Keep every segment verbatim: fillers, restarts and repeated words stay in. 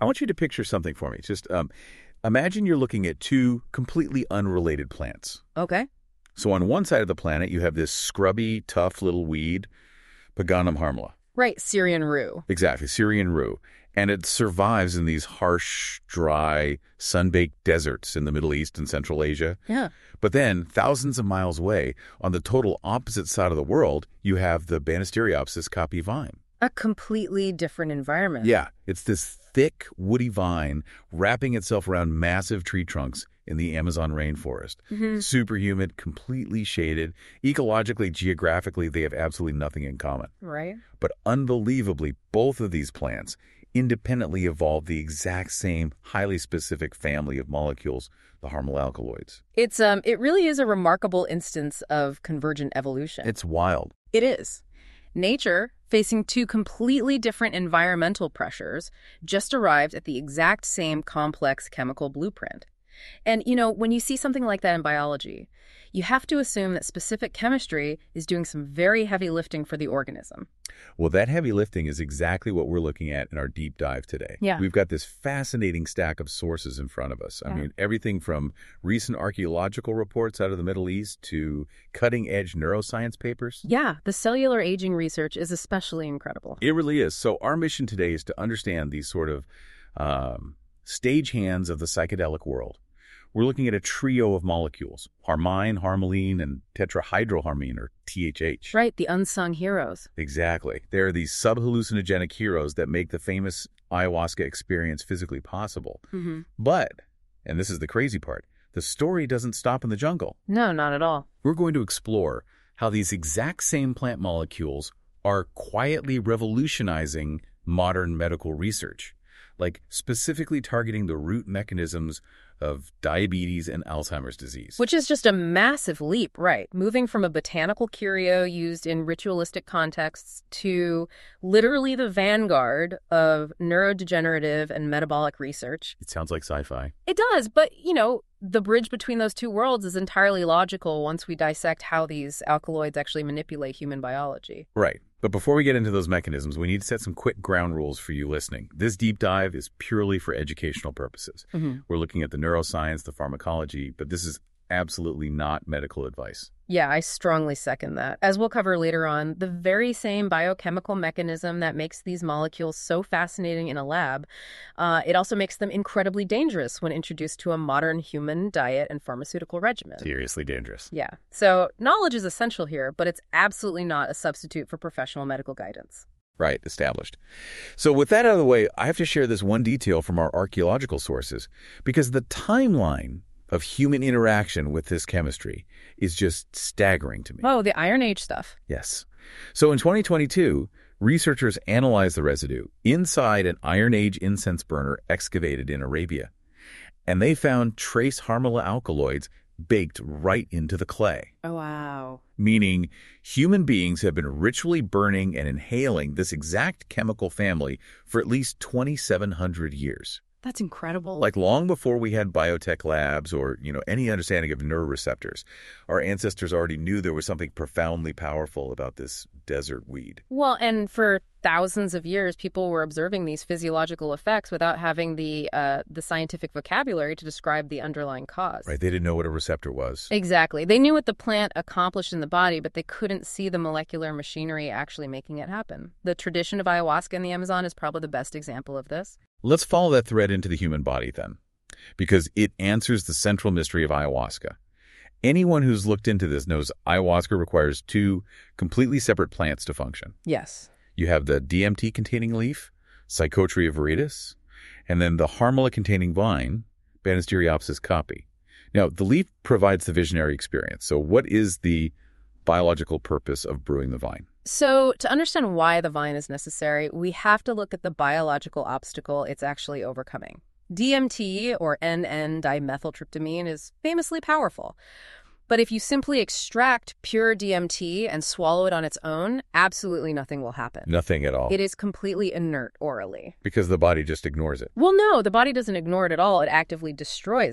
I want you to picture something for me. Just um, imagine you're looking at two completely unrelated plants. Okay. So on one side of the planet, you have this scrubby, tough little weed, Paganum harmala. Right, Syrian rue. Exactly, Syrian rue. And it survives in these harsh, dry, sun-baked deserts in the Middle East and Central Asia. Yeah. But then, thousands of miles away, on the total opposite side of the world, you have the Banisteriopsis caapi vine. A completely different environment. Yeah, it's this thick, woody vine wrapping itself around massive tree trunks in the Amazon rainforest. Mm-hmm. Super humid, completely shaded. Ecologically, geographically, they have absolutely nothing in common. Right. But unbelievably, both of these plants independently evolved the exact same highly specific family of molecules, the harmala alkaloids. It's um it really is a remarkable instance of convergent evolution. It's wild. It is. Nature, facing two completely different environmental pressures, just arrived at the exact same complex chemical blueprint. And, you know, when you see something like that in biology, you have to assume that specific chemistry is doing some very heavy lifting for the organism. Well, that heavy lifting is exactly what we're looking at in our deep dive today. Yeah. We've got this fascinating stack of sources in front of us. I Yeah. mean, everything from recent archaeological reports out of the Middle East to cutting-edge neuroscience papers. Yeah, the cellular aging research is especially incredible. It really is. So our mission today is to understand these sort of um, stagehands of the psychedelic world. We're looking at a trio of molecules, harmine, harmaline, and tetrahydroharmine, or T H H. Right, the unsung heroes. Exactly. They're these sub-hallucinogenic heroes that make the famous ayahuasca experience physically possible. Mm-hmm. But, and this is the crazy part, the story doesn't stop in the jungle. No, not at all. We're going to explore how these exact same plant molecules are quietly revolutionizing modern medical research, like specifically targeting the root mechanisms of diabetes and Alzheimer's disease. Which is just a massive leap, right? Moving from a botanical curio used in ritualistic contexts to literally the vanguard of neurodegenerative and metabolic research. It sounds like sci-fi. It does, but, you know, the bridge between those two worlds is entirely logical once we dissect how these alkaloids actually manipulate human biology. Right. But before we get into those mechanisms, we need to set some quick ground rules for you listening. This deep dive is purely for educational purposes. Mm-hmm. We're looking at the neuroscience, the pharmacology, but this is absolutely not medical advice. Yeah, I strongly second that. As we'll cover later on, the very same biochemical mechanism that makes these molecules so fascinating in a lab, uh, it also makes them incredibly dangerous when introduced to a modern human diet and pharmaceutical regimen. Seriously dangerous. Yeah. So knowledge is essential here, but it's absolutely not a substitute for professional medical guidance. Right, established. So with that out of the way, I have to share this one detail from our archaeological sources, because the timeline of human interaction with this chemistry is just staggering to me. Oh, the Iron Age stuff. Yes. So in twenty twenty-two, researchers analyzed the residue inside an Iron Age incense burner excavated in Arabia, and they found trace harmala alkaloids baked right into the clay. Oh, wow. Meaning human beings have been ritually burning and inhaling this exact chemical family for at least twenty-seven hundred years. That's incredible. Like long before we had biotech labs or, you know, any understanding of neuroreceptors, our ancestors already knew there was something profoundly powerful about this desert weed. Well, and for thousands of years, people were observing these physiological effects without having the uh, the scientific vocabulary to describe the underlying cause. Right. They didn't know what a receptor was. Exactly. They knew what the plant accomplished in the body, but they couldn't see the molecular machinery actually making it happen. The tradition of ayahuasca in the Amazon is probably the best example of this. Let's follow that thread into the human body then, because it answers the central mystery of ayahuasca. Anyone who's looked into this knows ayahuasca requires two completely separate plants to function. Yes. You have the D M T-containing leaf, Psychotria viridis, and then the harmala-containing vine, Banisteriopsis caapi. Now, the leaf provides the visionary experience. So what is the biological purpose of brewing the vine? So to understand why the vine is necessary, we have to look at the biological obstacle it's actually overcoming. D M T, or N N dimethyltryptamine, is famously powerful. But if you simply extract pure D M T and swallow it on its own, absolutely nothing will happen. Nothing at all. It is completely inert orally. Because the body just ignores it. Well, no, the body doesn't ignore it at all. It actively destroys it.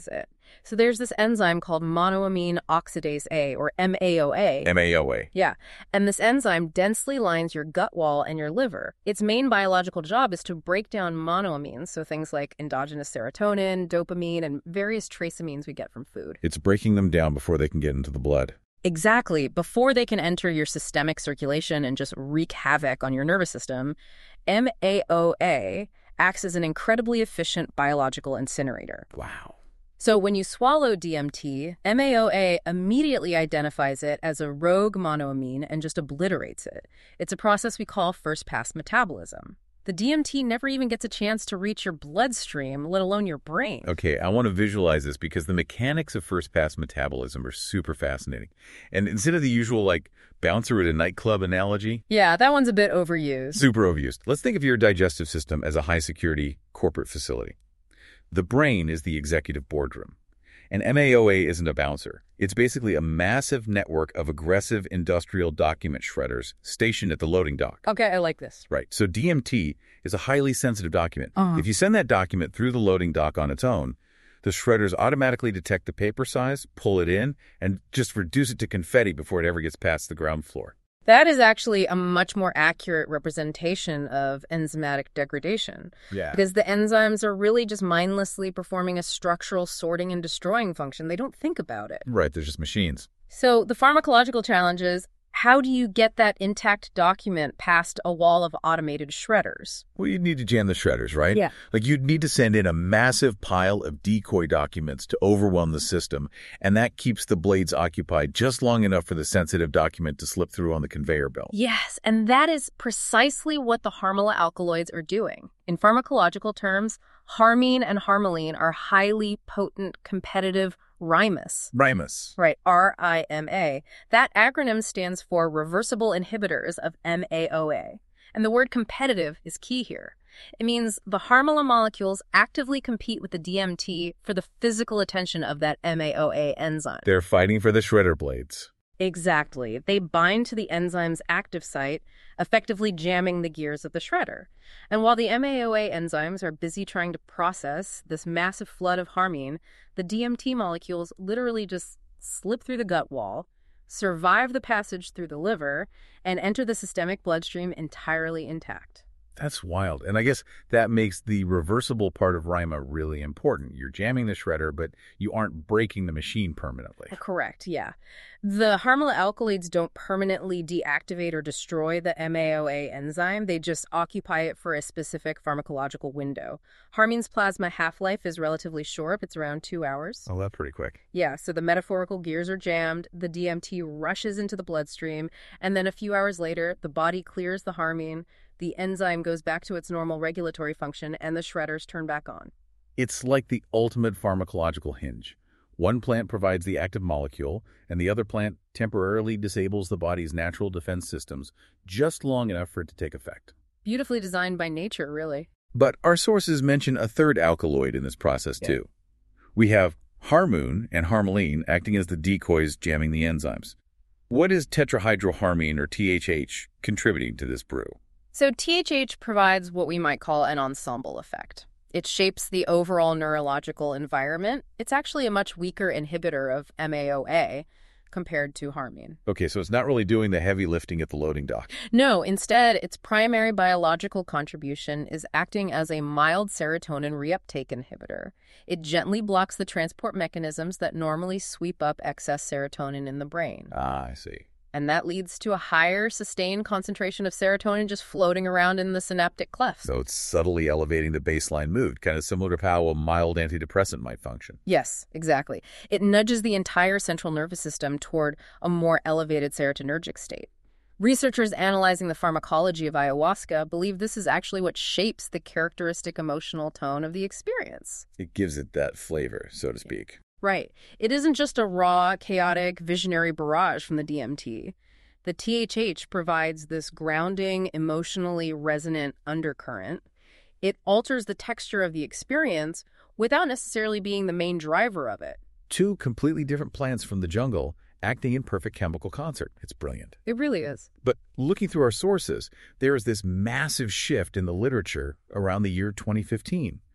So there's this enzyme called monoamine oxidase A, or M A O A. M A O A. Yeah, and this enzyme densely lines your gut wall and your liver. Its main biological job is to break down monoamines, so things like endogenous serotonin, dopamine, and various trace amines we get from food. It's breaking them down before they can get into the blood. Exactly. Before they can enter your systemic circulation and just wreak havoc on your nervous system, M A O A acts as an incredibly efficient biological incinerator. Wow. So when you swallow D M T, M A O A immediately identifies it as a rogue monoamine and just obliterates it. It's a process we call first-pass metabolism. The D M T never even gets a chance to reach your bloodstream, let alone your brain. Okay, I want to visualize this because the mechanics of first-pass metabolism are super fascinating. And instead of the usual, like, bouncer at a nightclub analogy... Yeah, that one's a bit overused. Super overused. Let's think of your digestive system as a high-security corporate facility. The brain is the executive boardroom. And M A O A isn't a bouncer. It's basically a massive network of aggressive industrial document shredders stationed at the loading dock. Okay, I like this. Right. So D M T is a highly sensitive document. Uh-huh. If you send that document through the loading dock on its own, the shredders automatically detect the paper size, pull it in, and just reduce it to confetti before it ever gets past the ground floor. That is actually a much more accurate representation of enzymatic degradation. Yeah. Because the enzymes are really just mindlessly performing a structural sorting and destroying function. They don't think about it. Right. They're just machines. So the pharmacological challenge is, how do you get that intact document past a wall of automated shredders? Well, you'd need to jam the shredders, right? Yeah. Like you'd need to send in a massive pile of decoy documents to overwhelm the system, and that keeps the blades occupied just long enough for the sensitive document to slip through on the conveyor belt. Yes, and that is precisely what the Harmala alkaloids are doing. In pharmacological terms, harmine and harmaline are highly potent, competitive RIMAs. RIMAs. Right, R I M A. That acronym stands for Reversible Inhibitors of M A O A. And the word competitive is key here. It means the Harmala molecules actively compete with the D M T for the physical attention of that M A O A enzyme. They're fighting for the shredder blades. Exactly. They bind to the enzyme's active site, effectively jamming the gears of the shredder. And while the M A O A enzymes are busy trying to process this massive flood of harmine, the D M T molecules literally just slip through the gut wall, survive the passage through the liver, and enter the systemic bloodstream entirely intact. That's wild. And I guess that makes the reversible part of RIMA really important. You're jamming the shredder, but you aren't breaking the machine permanently. Correct, yeah. The Harmala alkaloids don't permanently deactivate or destroy the M A O A enzyme. They just occupy it for a specific pharmacological window. Harmine's plasma half-life is relatively short. It's around two hours. Oh, that's pretty quick. Yeah, so the metaphorical gears are jammed, the D M T rushes into the bloodstream, and then a few hours later, the body clears the harmine, the enzyme goes back to its normal regulatory function, and the shredders turn back on. It's like the ultimate pharmacological hinge. One plant provides the active molecule, and the other plant temporarily disables the body's natural defense systems just long enough for it to take effect. Beautifully designed by nature, really. But our sources mention a third alkaloid in this process, yeah. too. We have harmune and harmaline acting as the decoys jamming the enzymes. What is tetrahydroharmine, or T H H, contributing to this brew? So T H H provides what we might call an ensemble effect. It shapes the overall neurological environment. It's actually a much weaker inhibitor of M A O A compared to harmine. Okay, so it's not really doing the heavy lifting at the loading dock. No, instead, its primary biological contribution is acting as a mild serotonin reuptake inhibitor. It gently blocks the transport mechanisms that normally sweep up excess serotonin in the brain. Ah, I see. And that leads to a higher sustained concentration of serotonin just floating around in the synaptic clefts. So it's subtly elevating the baseline mood, kind of similar to how a mild antidepressant might function. Yes, exactly. It nudges the entire central nervous system toward a more elevated serotonergic state. Researchers analyzing the pharmacology of ayahuasca believe this is actually what shapes the characteristic emotional tone of the experience. It gives it that flavor, so to speak. Right. It isn't just a raw, chaotic, visionary barrage from the D M T. The T H H provides this grounding, emotionally resonant undercurrent. It alters the texture of the experience without necessarily being the main driver of it. Two completely different plants from the jungle acting in perfect chemical concert. It's brilliant. It really is. But looking through our sources, there is this massive shift in the literature around the year twenty fifteen.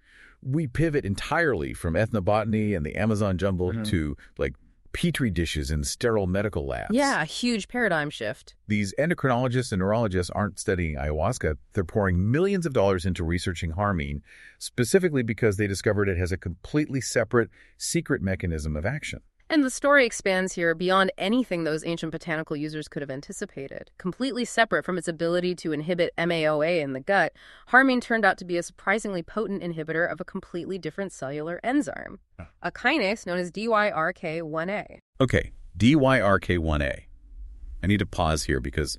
we pivot entirely from ethnobotany and the Amazon jungle mm-hmm. to like petri dishes in sterile medical labs. Yeah, a huge paradigm shift. These endocrinologists and neurologists aren't studying ayahuasca. They're pouring millions of dollars into researching harmine, specifically because they discovered it has a completely separate, secret mechanism of action. And the story expands here beyond anything those ancient botanical users could have anticipated. Completely separate from its ability to inhibit M A O A in the gut, harmine turned out to be a surprisingly potent inhibitor of a completely different cellular enzyme, a kinase known as D Y R K one A. Okay, D Y R K one A. I need to pause here because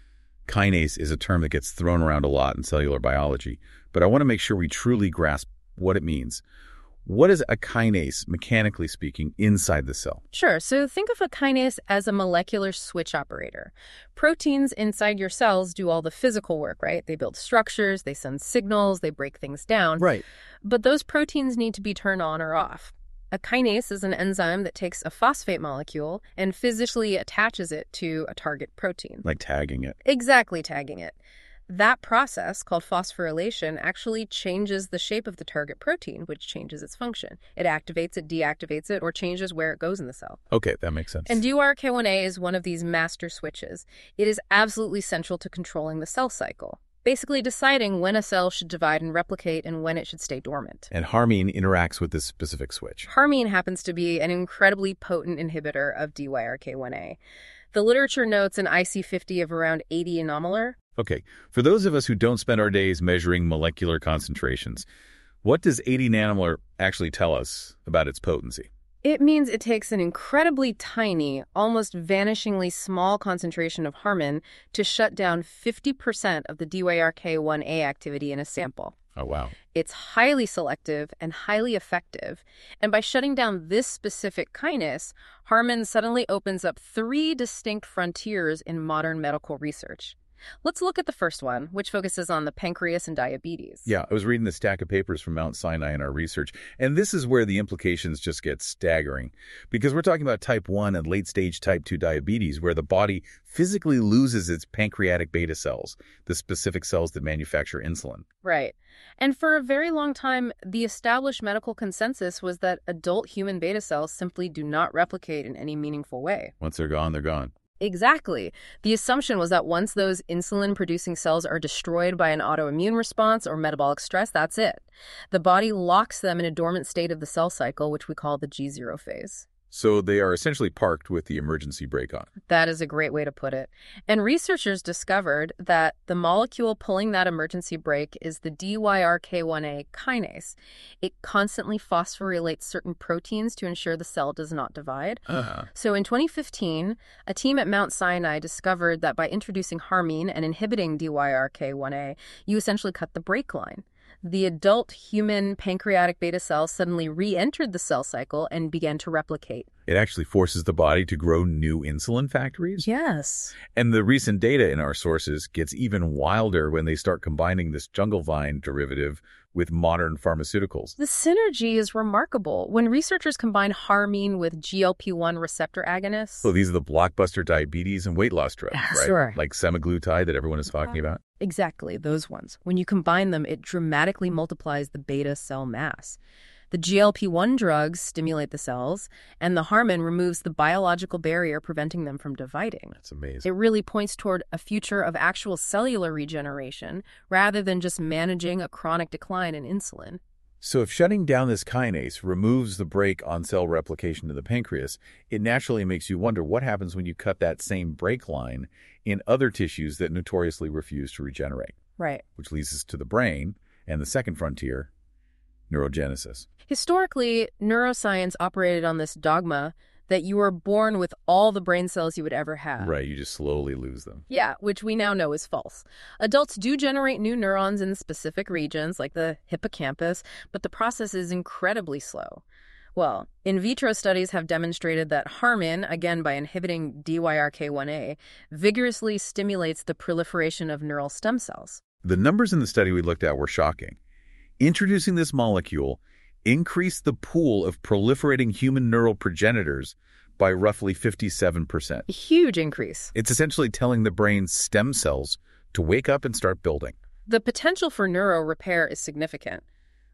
kinase is a term that gets thrown around a lot in cellular biology, but I want to make sure we truly grasp what it means. What is a kinase, mechanically speaking, inside the cell? Sure. So think of a kinase as a molecular switch operator. Proteins inside your cells do all the physical work, right? They build structures, they send signals, they break things down. Right. But those proteins need to be turned on or off. A kinase is an enzyme that takes a phosphate molecule and physically attaches it to a target protein. Like tagging it. Exactly, tagging it. That process, called phosphorylation, actually changes the shape of the target protein, which changes its function. It activates it, deactivates it, or changes where it goes in the cell. Okay, that makes sense. And D Y R K one A is one of these master switches. It is absolutely central to controlling the cell cycle, basically deciding when a cell should divide and replicate and when it should stay dormant. And harmine interacts with this specific switch. Harmine happens to be an incredibly potent inhibitor of D Y R K one A. The literature notes an I C fifty of around eighty nanomolar. Okay, for those of us who don't spend our days measuring molecular concentrations, what does eighty nanomolar actually tell us about its potency? It means it takes an incredibly tiny, almost vanishingly small concentration of harmine to shut down fifty percent of the D Y R K one A activity in a sample. Oh, wow. It's highly selective and highly effective. And by shutting down this specific kinase, harmine suddenly opens up three distinct frontiers in modern medical research. Let's look at the first one, which focuses on the pancreas and diabetes. Yeah, I was reading the stack of papers from Mount Sinai in our research, and this is where the implications just get staggering. Because we're talking about type one and late-stage type two diabetes, where the body physically loses its pancreatic beta cells, the specific cells that manufacture insulin. Right. And for a very long time, the established medical consensus was that adult human beta cells simply do not replicate in any meaningful way. Once they're gone, they're gone. Exactly. The assumption was that once those insulin-producing cells are destroyed by an autoimmune response or metabolic stress, that's it. The body locks them in a dormant state of the cell cycle, which we call the G zero phase. So they are essentially parked with the emergency brake on. That is a great way to put it. And researchers discovered that the molecule pulling that emergency brake is the D Y R K one A kinase. It constantly phosphorylates certain proteins to ensure the cell does not divide. Uh-huh. So in twenty fifteen, a team at Mount Sinai discovered that by introducing harmine and inhibiting D Y R K one A, you essentially cut the brake line. The adult human pancreatic beta cells suddenly re-entered the cell cycle and began to replicate. It actually forces the body to grow new insulin factories? Yes. And the recent data in our sources gets even wilder when they start combining this jungle vine derivative with modern pharmaceuticals. The synergy is remarkable. When researchers combine harmine with G L P one receptor agonists... So these are the blockbuster diabetes and weight loss drugs, right? Sure. Like semaglutide that everyone is talking about? Exactly, those ones. When you combine them, it dramatically multiplies the beta cell mass. The G L P one drugs stimulate the cells, and the harmine removes the biological barrier preventing them from dividing. That's amazing. It really points toward a future of actual cellular regeneration rather than just managing a chronic decline in insulin. So if shutting down this kinase removes the brake on cell replication to the pancreas, it naturally makes you wonder what happens when you cut that same brake line in other tissues that notoriously refuse to regenerate. Right. Which leads us to the brain and the second frontier, neurogenesis. Historically, neuroscience operated on this dogma that you were born with all the brain cells you would ever have. Right, you just slowly lose them. Yeah, which we now know is false. Adults do generate new neurons in specific regions, like the hippocampus, but the process is incredibly slow. Well, in vitro studies have demonstrated that harmine, again by inhibiting D Y R K one A, vigorously stimulates the proliferation of neural stem cells. The numbers in the study we looked at were shocking. Introducing this molecule increased the pool of proliferating human neural progenitors by roughly fifty-seven percent. A huge increase. It's essentially telling the brain's stem cells to wake up and start building. The potential for neuro repair is significant.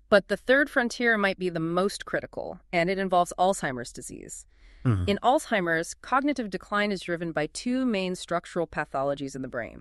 But the third frontier might be the most critical, and it involves Alzheimer's disease. Mm-hmm. In Alzheimer's, cognitive decline is driven by two main structural pathologies in the brain: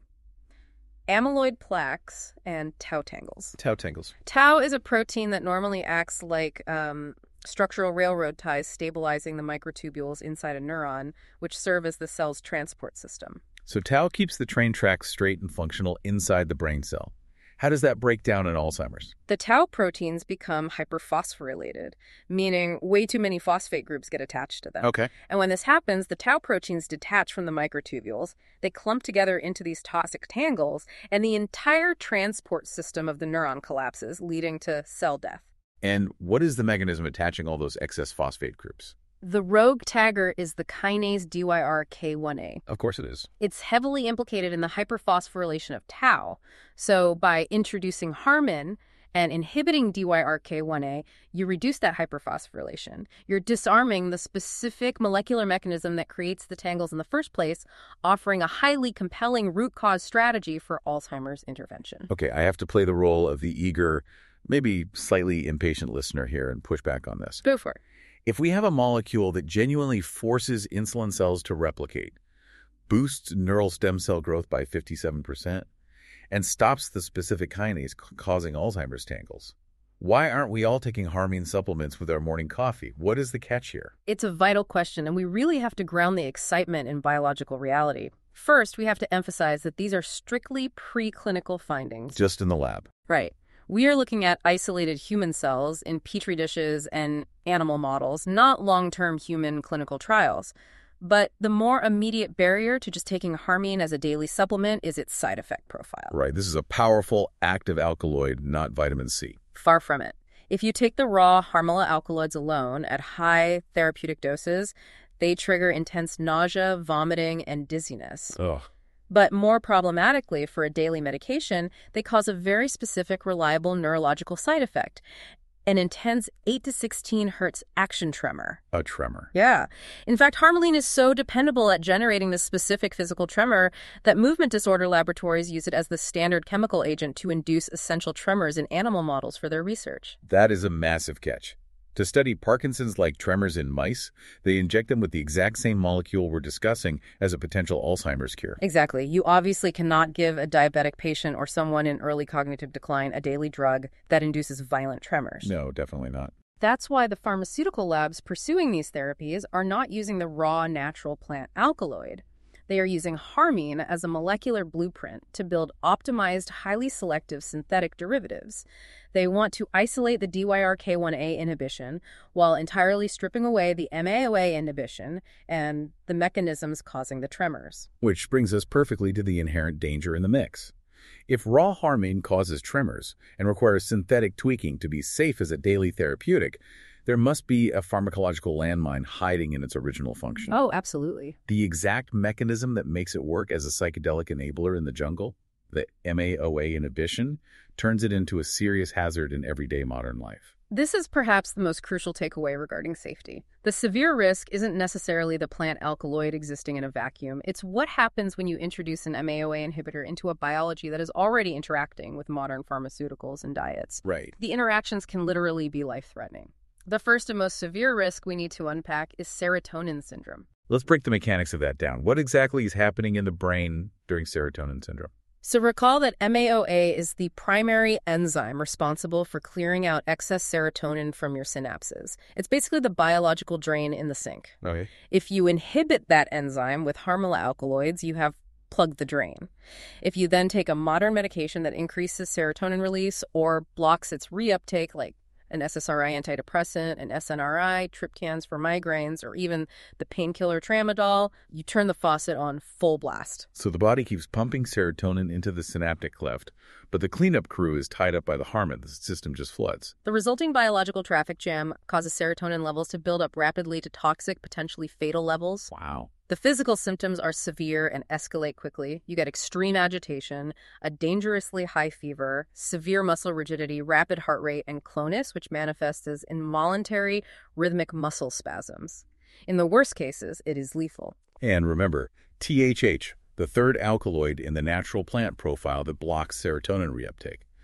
amyloid plaques and tau tangles. Tau tangles. Tau is a protein that normally acts like um, structural railroad ties, stabilizing the microtubules inside a neuron, which serve as the cell's transport system. So tau keeps the train tracks straight and functional inside the brain cell. How does that break down in Alzheimer's? The tau proteins become hyperphosphorylated, meaning way too many phosphate groups get attached to them. Okay. And when this happens, the tau proteins detach from the microtubules, they clump together into these toxic tangles, and the entire transport system of the neuron collapses, leading to cell death. And what is the mechanism attaching all those excess phosphate groups? The rogue tagger is the kinase D Y R K one A. Of course it is. It's heavily implicated in the hyperphosphorylation of tau. So by introducing harmin and inhibiting D Y R K one A, you reduce that hyperphosphorylation. You're disarming the specific molecular mechanism that creates the tangles in the first place, offering a highly compelling root cause strategy for Alzheimer's intervention. Okay, I have to play the role of the eager, maybe slightly impatient listener here and push back on this. Go for it. If we have a molecule that genuinely forces insulin cells to replicate, boosts neural stem cell growth by fifty-seven percent, and stops the specific kinase causing Alzheimer's tangles, why aren't we all taking Harmine supplements with our morning coffee? What is the catch here? It's a vital question, and we really have to ground the excitement in biological reality. First, we have to emphasize that these are strictly preclinical findings. Just in the lab. Right. We are looking at isolated human cells in petri dishes and animal models, not long-term human clinical trials. But the more immediate barrier to just taking Harmine as a daily supplement is its side effect profile. Right. This is a powerful active alkaloid, not vitamin C. Far from it. If you take the raw Harmala alkaloids alone at high therapeutic doses, they trigger intense nausea, vomiting, and dizziness. Ugh. But more problematically, for a daily medication, they cause a very specific, reliable neurological side effect: an intense eight to sixteen hertz action tremor. A tremor. Yeah. In fact, Harmaline is so dependable at generating this specific physical tremor that movement disorder laboratories use it as the standard chemical agent to induce essential tremors in animal models for their research. That is a massive catch. To study Parkinson's-like tremors in mice, they inject them with the exact same molecule we're discussing as a potential Alzheimer's cure. Exactly. You obviously cannot give a diabetic patient or someone in early cognitive decline a daily drug that induces violent tremors. No, definitely not. That's why the pharmaceutical labs pursuing these therapies are not using the raw natural plant alkaloid. They are using Harmine as a molecular blueprint to build optimized, highly selective synthetic derivatives. They want to isolate the D Y R K one A inhibition while entirely stripping away the M A O A inhibition and the mechanisms causing the tremors. Which brings us perfectly to the inherent danger in the mix. If raw Harmine causes tremors and requires synthetic tweaking to be safe as a daily therapeutic, there must be a pharmacological landmine hiding in its original function. Oh, absolutely. The exact mechanism that makes it work as a psychedelic enabler in the jungle, the M A O A inhibition, turns it into a serious hazard in everyday modern life. This is perhaps the most crucial takeaway regarding safety. The severe risk isn't necessarily the plant alkaloid existing in a vacuum. It's what happens when you introduce an M A O A inhibitor into a biology that is already interacting with modern pharmaceuticals and diets. Right. The interactions can literally be life-threatening. The first and most severe risk we need to unpack is serotonin syndrome. Let's break the mechanics of that down. What exactly is happening in the brain during serotonin syndrome? So recall that M A O A is the primary enzyme responsible for clearing out excess serotonin from your synapses. It's basically the biological drain in the sink. Okay. If you inhibit that enzyme with Harmala alkaloids, you have plugged the drain. If you then take a modern medication that increases serotonin release or blocks its reuptake, like an S S R I antidepressant, an S N R I, triptans for migraines, or even the painkiller tramadol, you turn the faucet on full blast. So the body keeps pumping serotonin into the synaptic cleft, but the cleanup crew is tied up by the Harmine. The system just floods. The resulting biological traffic jam causes serotonin levels to build up rapidly to toxic, potentially fatal levels. Wow. The physical symptoms are severe and escalate quickly. You get extreme agitation, a dangerously high fever, severe muscle rigidity, rapid heart rate, and clonus, which manifests as involuntary rhythmic muscle spasms. In the worst cases, it is lethal. And remember, T H H, the third alkaloid in the natural plant profile that blocks serotonin reuptake.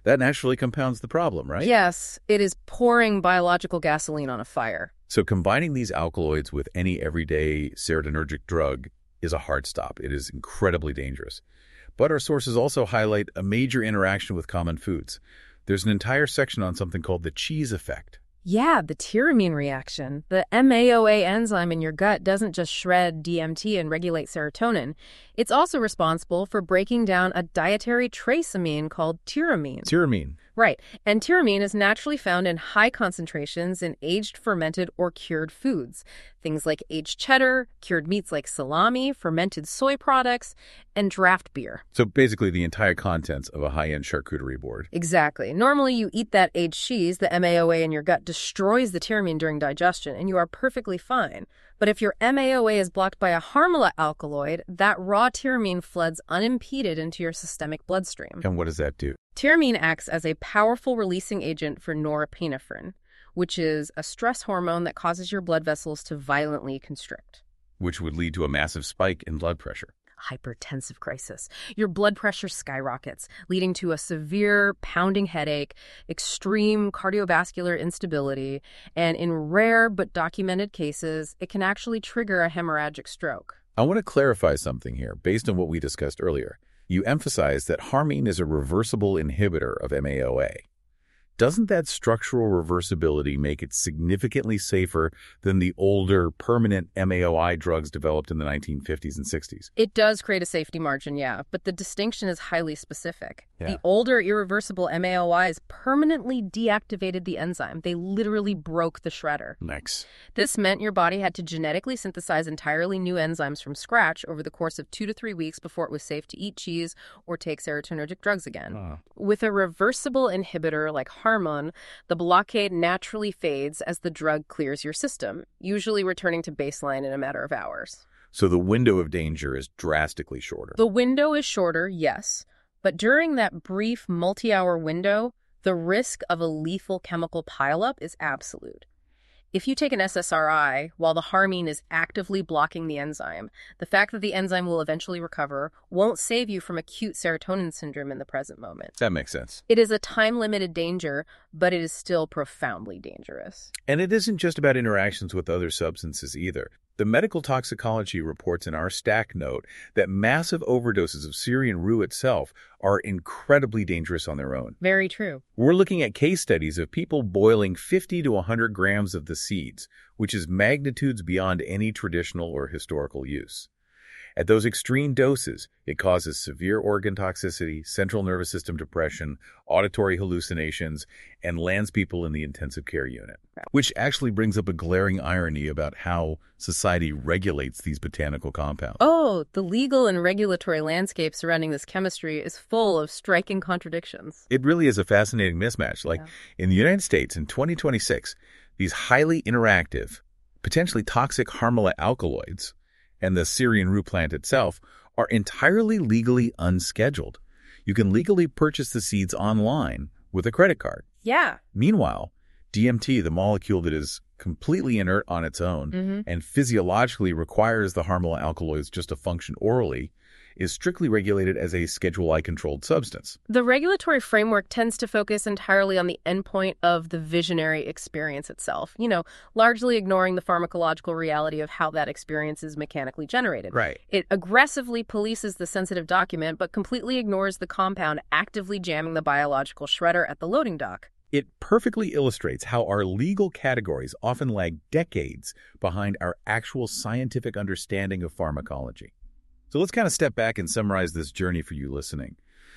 That naturally compounds the problem, right? Yes, it is pouring biological gasoline on a fire. So combining these alkaloids with any everyday serotonergic drug is a hard stop. It is incredibly dangerous. But our sources also highlight a major interaction with common foods. There's an entire section on something called the cheese effect. Yeah, the tyramine reaction. The M A O A enzyme in your gut doesn't just shred D M T and regulate serotonin. It's also responsible for breaking down a dietary trace amine called tyramine. Tyramine. Right, and tyramine is naturally found in high concentrations in aged, fermented, or cured foods. Things like aged cheddar, cured meats like salami, fermented soy products, and draft beer. So basically the entire contents of a high-end charcuterie board. Exactly. Normally you eat that aged cheese, the M A O A in your gut destroys the tyramine during digestion, and you are perfectly fine. But if your M A O A is blocked by a harmala alkaloid, that raw tyramine floods unimpeded into your systemic bloodstream. And what does that do? Tyramine acts as a powerful releasing agent for norepinephrine, which is a stress hormone that causes your blood vessels to violently constrict. Which would lead to a massive spike in blood pressure. Hypertensive crisis. Your blood pressure skyrockets, leading to a severe pounding headache, extreme cardiovascular instability, and in rare but documented cases, it can actually trigger a hemorrhagic stroke. I want to clarify something here based on what we discussed earlier. You emphasized that harmine is a reversible inhibitor of M A O A. Doesn't that structural reversibility make it significantly safer than the older, permanent M A O I drugs developed in the nineteen fifties and sixties? It does create a safety margin, yeah, but the distinction is highly specific. Yeah. The older irreversible M A O Is permanently deactivated the enzyme. They literally broke the shredder. Nice. This meant your body had to genetically synthesize entirely new enzymes from scratch over the course of two to three weeks before it was safe to eat cheese or take serotonergic drugs again. Uh. With a reversible inhibitor like Harmone, the blockade naturally fades as the drug clears your system, usually returning to baseline in a matter of hours. So the window of danger is drastically shorter. The window is shorter, yes, but during that brief multi-hour window, the risk of a lethal chemical pileup is absolute. If you take an S S R I while the harmine is actively blocking the enzyme, the fact that the enzyme will eventually recover won't save you from acute serotonin syndrome in the present moment. That makes sense. It is a time-limited danger, but it is still profoundly dangerous. And it isn't just about interactions with other substances either. The medical toxicology reports in our stack note that massive overdoses of Syrian rue itself are incredibly dangerous on their own. Very true. We're looking at case studies of people boiling fifty to one hundred grams of the seeds, which is magnitudes beyond any traditional or historical use. At those extreme doses, it causes severe organ toxicity, central nervous system depression, auditory hallucinations, and lands people in the intensive care unit. Which actually brings up a glaring irony about how society regulates these botanical compounds. Oh, the legal and regulatory landscape surrounding this chemistry is full of striking contradictions. It really is a fascinating mismatch. Like, Yeah. in the United States in twenty twenty-six, these highly interactive, potentially toxic harmala alkaloids and the Syrian rue plant itself are entirely legally unscheduled. You can legally purchase the seeds online with a credit card. Yeah. Meanwhile, D M T, the molecule that is completely inert on its own Mm-hmm. and physiologically requires the harmala alkaloids just to function orally, is strictly regulated as a Schedule I controlled substance. The regulatory framework tends to focus entirely on the endpoint of the visionary experience itself, you know, largely ignoring the pharmacological reality of how that experience is mechanically generated. Right. It aggressively polices the sensitive document, but completely ignores the compound actively jamming the biological shredder at the loading dock. It perfectly illustrates how our legal categories often lag decades behind our actual scientific understanding of pharmacology. So let's kind of step back and summarize this journey for you listening.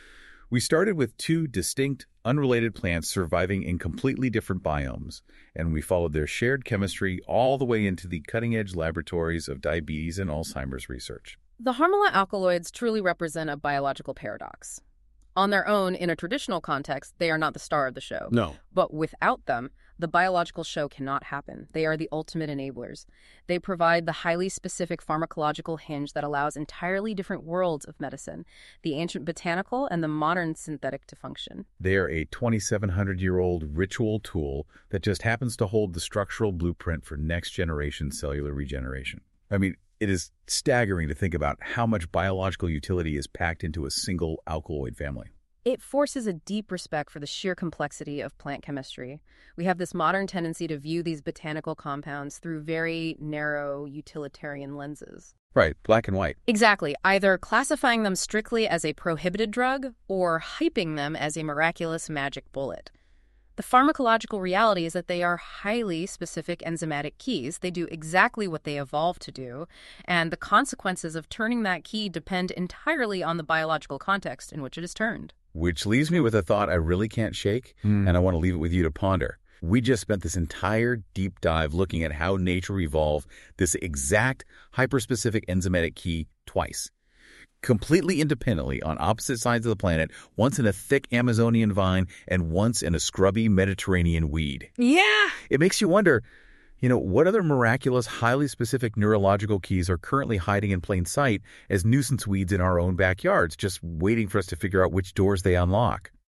We started with two distinct, unrelated plants surviving in completely different biomes, and we followed their shared chemistry all the way into the cutting-edge laboratories of diabetes and Alzheimer's research. The harmala alkaloids truly represent a biological paradox. On their own, in a traditional context, they are not the star of the show. No. But without them, the biological show cannot happen. They are the ultimate enablers. They provide the highly specific pharmacological hinge that allows entirely different worlds of medicine, the ancient botanical and the modern synthetic to function. They are a twenty-seven hundred year old ritual tool that just happens to hold the structural blueprint for next-generation cellular regeneration. I mean, it is staggering to think about how much biological utility is packed into a single alkaloid family. It forces a deep respect for the sheer complexity of plant chemistry. We have this modern tendency to view these botanical compounds through very narrow utilitarian lenses. Right, black and white. Exactly, either classifying them strictly as a prohibited drug or hyping them as a miraculous magic bullet. The pharmacological reality is that they are highly specific enzymatic keys. They do exactly what they evolved to do, and the consequences of turning that key depend entirely on the biological context in which it is turned. Which leaves me with a thought I really can't shake, Mm. and I want to leave it with you to ponder. We just spent this entire deep dive looking at how nature evolved this exact hyperspecific enzymatic key twice, completely independently on opposite sides of the planet, once in a thick Amazonian vine and once in a scrubby Mediterranean weed. Yeah! It makes you wonder, you know, what other miraculous, highly specific neurological keys are currently hiding in plain sight as nuisance weeds in our own backyards, just waiting for us to figure out which doors they unlock?